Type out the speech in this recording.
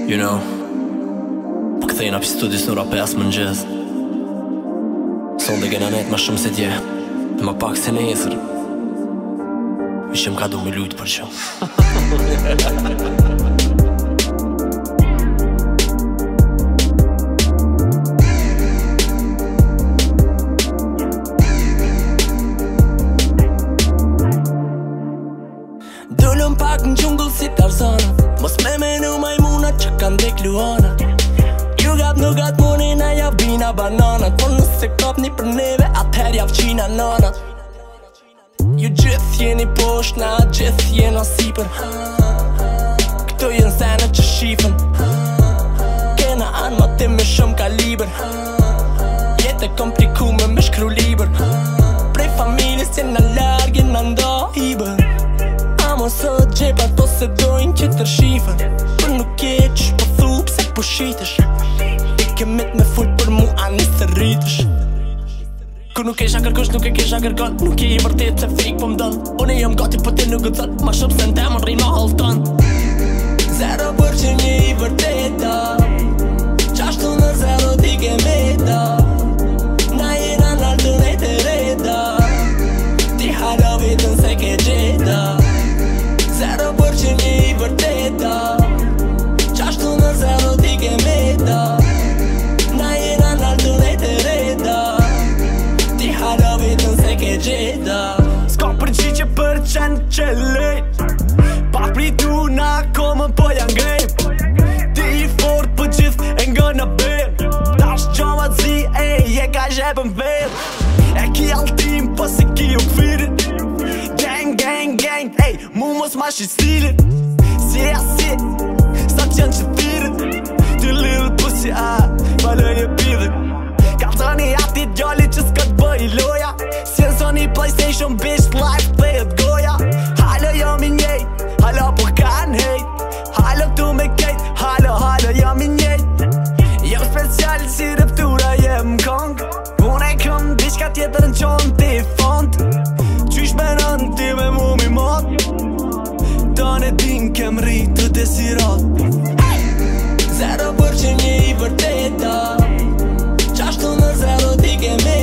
You know, po këthejna pi studi s'nura 5 mëngjes. Son dhe gena net ma shumë se dje, dhe ma pak se nesër. Ishim ka du me lujt për që. Dullëm pak në gjungull si Tarzanat, mos me menu majmunat që kanë dek luanat. Ju gap nuk atë munin a jav bina bananat, por nëse kap një për neve atëher jav qina nanat. Ju gjithë jeni posht na gjithë jena sipër. Këto jenë sene që shifën, kena arma ti me shumë kaliber. Jetë e komplikume me shkru liber, prej familjes jena larg jena nda hiber. Amo sot gjepat po se dojnë që të rshifën, për nuk je qësh po thu pse po shitesh. I kemit me full për mu anis të rritësh. Kur nuk esha kërkosh nuk e kesha kërkon, nuk je i vërtet se fik po m'don. Une jom gati po ti nuk gëzot, ma shumë se n'temën rima halton. 0% je i vërteta, qashtu në 0 ti ke meta. Na jena naltën e të reda, ti hara vetën se ke gjeta. 0% je i vërteta, qashtu në 0 ti ke meta. Na jena naltën e të reda, ti hara vetën se ke gjeta. S'ka përgjigje për qenë që lejt, pa pritu na komën po janë grejt. Ti i fort për gjithë e nga në bel, tash gjamat zi je ka zhepën vel. E ki altim po si ki u këfirin, gang gang gang, mu mos ma shi stilin. Si e asi, sa t'janë që tirit, ty little pussy falë një pidhin. Ka tëni ati djalli që s'ka t'bëj loja, si e zoni PlayStation bitch life playet goja. Halo jam i njejt, halo po kanë hejt, halo këtu me kejt, halo jam i njejt. Jem special si rëptura jem kong, unë e këm diçka tjetër në qonë ti fond. Qysh me nën ti me mu mi mot, tën e din kem rritë të desirat. 0% je i vërteta, qashtu në 0 ti ke me